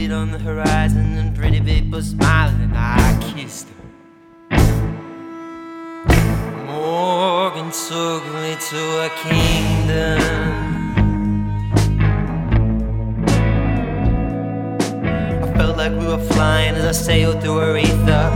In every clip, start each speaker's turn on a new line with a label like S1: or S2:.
S1: faded on the horizon and pretty people smiling, and I kissed her. Morgan took me to a kingdom. I felt like we were flying as I sailed through her ether.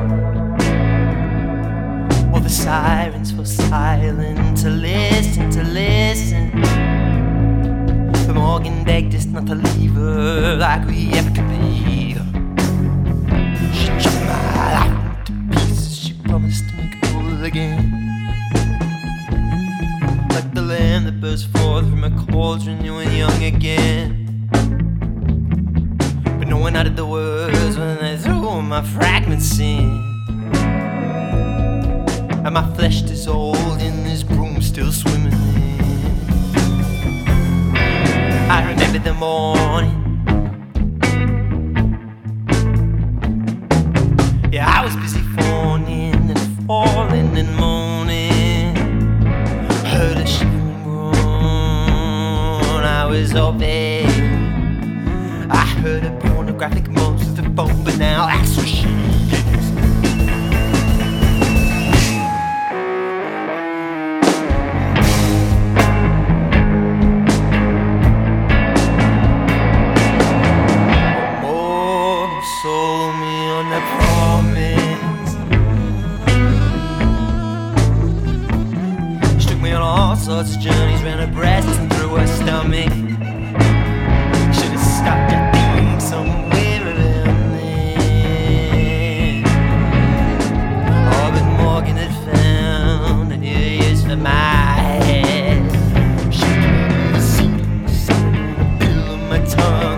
S1: All the sirens were silent to listen, to listen. But Morgan begged us not to leave her like we ever could leave. She chopped my life into pieces. She promised to make it whole again. Like the lamb that burst forth from a cauldron, new and young again. But no one uttered the words when they threw my fragments in. And my flesh dissolved in this broom still swimming in. I remember the morning. Yeah, I was busy fawning and falling and moaning. Heard a shivering groan. I was open. I heard a pornographic moan through the phone, but now that's what she is. Sold me on the promise. She took me on all sorts of journeys, round her breast and through her stomach. Should've stopped, I think, somewhere around there. Oh, but Morgan had found a new use for my head. She gave me a seat, sat on a pill on my tongue.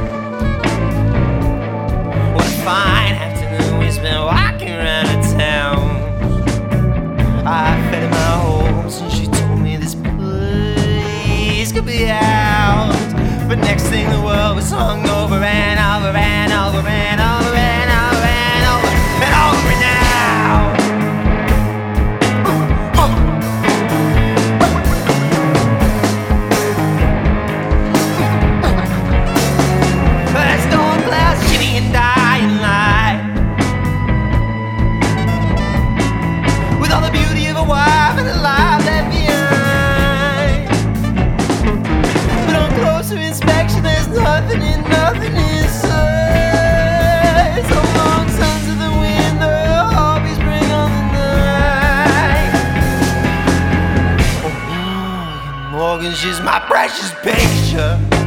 S1: Fine afternoon, we spent walking around the town. I fed in my hopes and she told me this place could be ours. But next thing the world was hung over and over and over and over and over and over and over now. There's storm clouds, shitty and dying light. With all the beauty of a wife and a life left behind. But on closer inspection, there's nothing inside. So long, sons of the wind, their hobbies bring on the night. Oh, Morgan, she's my precious picture.